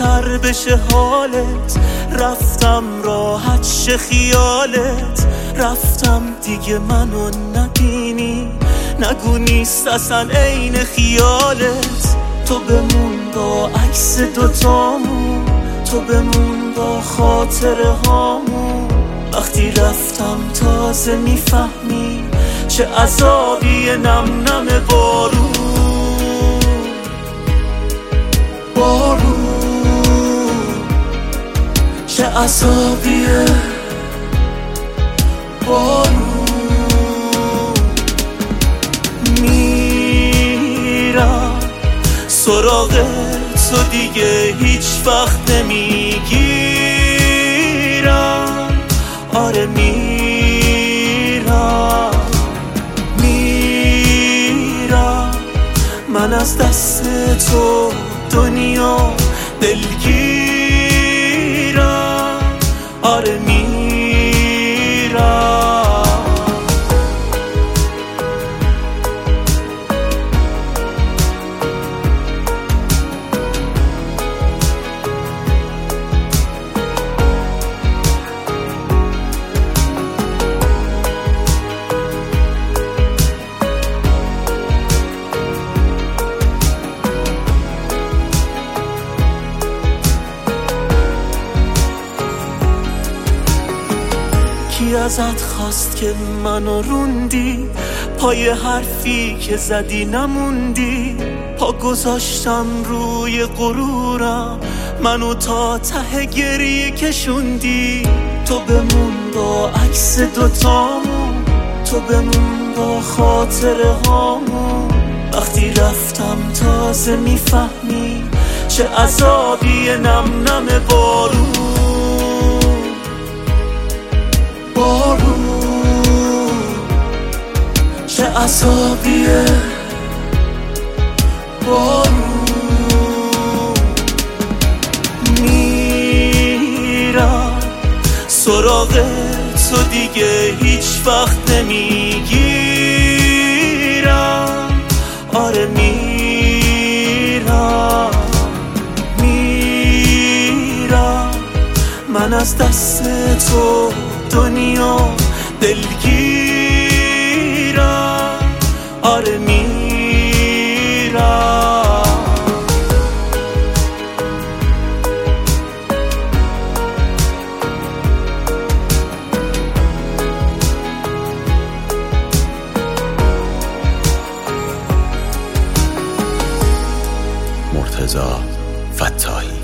بهتر بشه حالت، رفتم راحت شه خیالت، رفتم دیگه منو نبینی، نگو نیست اصلا عین خیالت. تو بمون با عکس دوتامون، تو بمون با خاطره هامون، وقتی رفتم تازه میفهمی چه عذابی نم نم بارون. چه عذابیه بارون. میرم سراغ تو دیگه هیچ وقت نمیگیرم، آره میرم من از دست تو دنیا دلگیرم، آره میرم. کی ازت خواست که منو روندی، پای حرفی که زدی نموندی، پا گذاشتم روی غرورم، منو تا ته گریه کشوندی. تو بمون با عکس دوتامون، تو بمون با خاطره هامون، وقتی رفتم تازه میفهمی چه عذابی نم نم بارون. چه عذابیه بارون. میرم سراغ تو دیگه هیچ وقت نمیگیرم، آره میرم من از دست تو دنیا دلگیرم، آره میرم. مرتضی فتاحی.